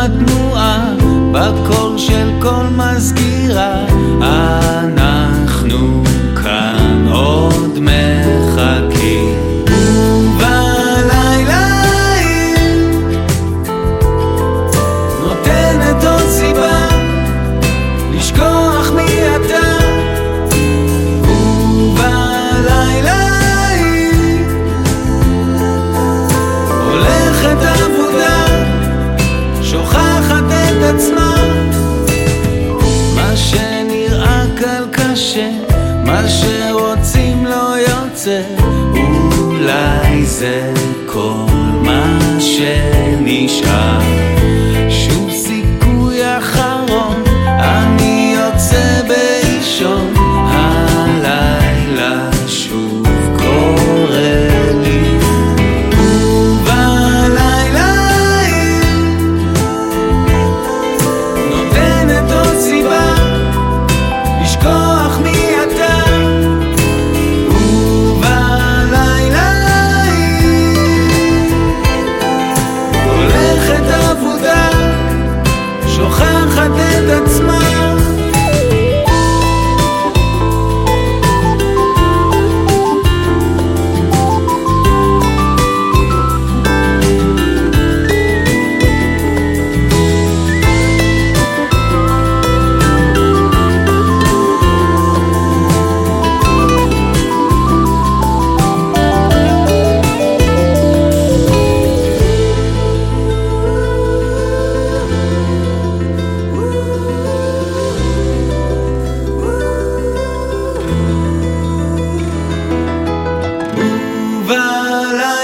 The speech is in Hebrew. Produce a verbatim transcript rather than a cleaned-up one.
בתנועה, בקול של כל מזכירה. אנחנו כאן עוד מחכים, ובלילה היא נותנת עוד סיבה לשכוח מי אתה. ובלילה היא הולכת עבודה, שוכחת את עצמה. מה שנראה קל קשה, מה שרוצים לא יוצא, אולי זה כל מה שנשאר. שוב סיכוי אחרון, אני יוצא באישון, הלילה שוב קורא לי. ובלילה היא נותנת עוד סיבה לשכוח מי אתה. ובלילה היא הולכת עבודה, שוכחת את עצמה. Bye.